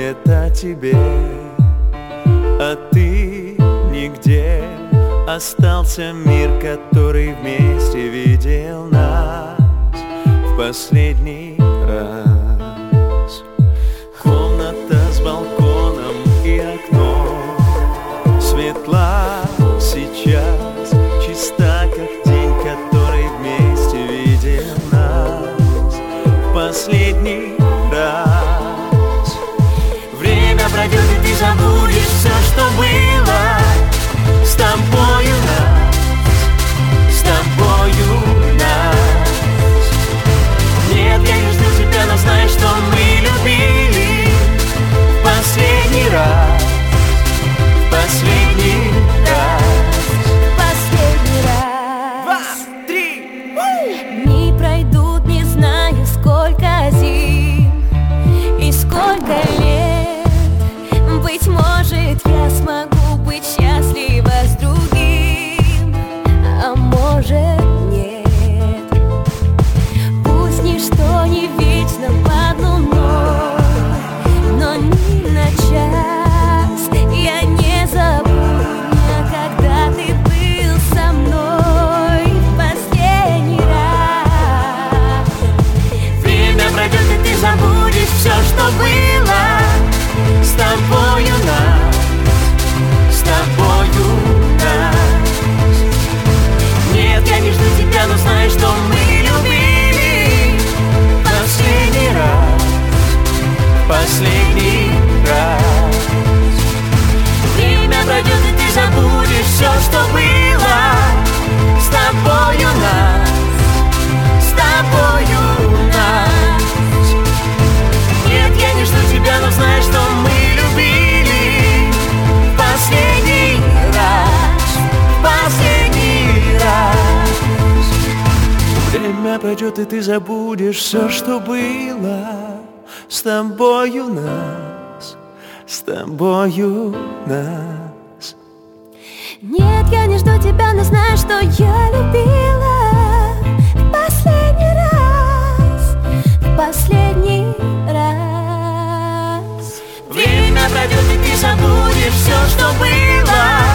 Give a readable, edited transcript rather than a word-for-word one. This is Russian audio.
думает о тебе, а ты нигде. Остался мир, который вместе видел нас в последний раз. Комната с балконом и окном светла сейчас, чиста, как день, который вместе видел нас в последний раз. Время пройдет, и ты забудешь все, что было с тобою нас, с тобою нас. Нет, я не жду тебя, но знай, что мы любили в последний раз, в последний раз, в последний раз. 2, 3. Дни пройдут, не знаю, сколько зим и сколько лет. Быть может, я смогу быть счастлива с другим, а может нет. Пусть ничто не вечно под луной, но ни на час я не забуду дня, когда ты был со мной в последний раз. Время пройдет, и ты забудешь все, что было с тобою нас, с тобою нас. Нет, я не жду тебя, но знай, что мы любили в последний раз, в последний раз. Время пройдет, и ты забудешь все, что было с тобою нас, с тобою нас. Нет, я не жду тебя, но знай, что мы любили в последний раз, в последний раз. Время пройдет, и ты забудешь все, что было с тобою нас, с тобою нас. Нет, я не жду тебя, но знаю, что я любила в последний раз, в последний раз. Время пройдет, и ты забудешь все, что было